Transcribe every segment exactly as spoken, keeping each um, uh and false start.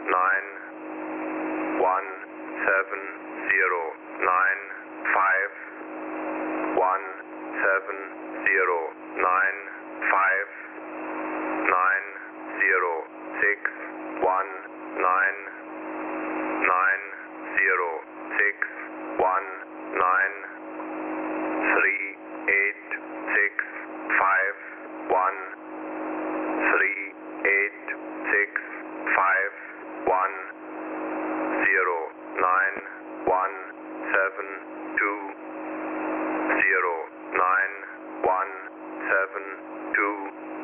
nine one seven zero nine five one seven zero nine five nine zero six one nine nine zero six one nine three eight six five one three eight six five one zero nine one seven two zero nine one seven two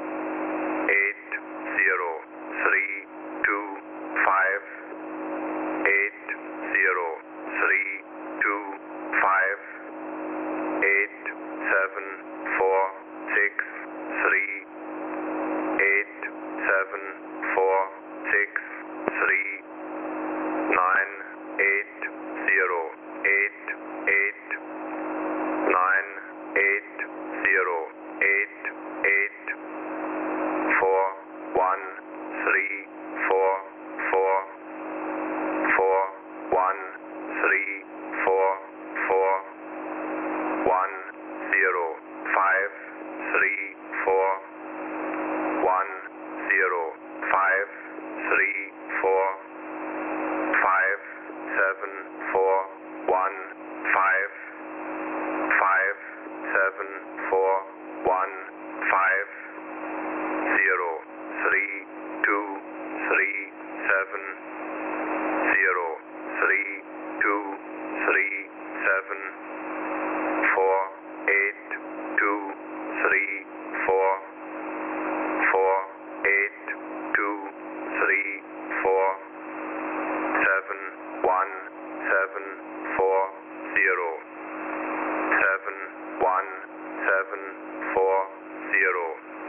eight zero three two five eight zero three two five eight seven four six three eight seven four six three nine eight zero eight eight nine eight zero eight eight four one three four four four one three four four one zero five three four one zero five three four five seven four one five five seven four one five zero three two three seven zero three two three seven four eight two three four four eight two three four seven one seven four zero seven one seven four zero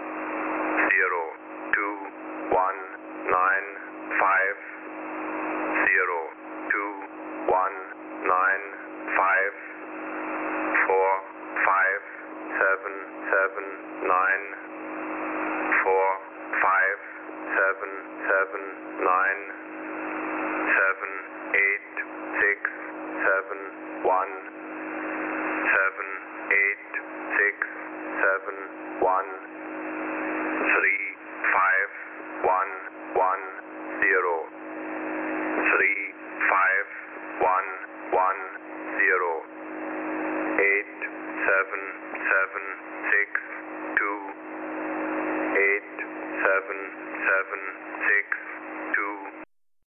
zero two one nine five zero two one nine five four five seven seven nine four five seven seven nine seven eight six seven one seven eight six seven one three five one one zero three five one one zero eight seven seven six two eight seven seven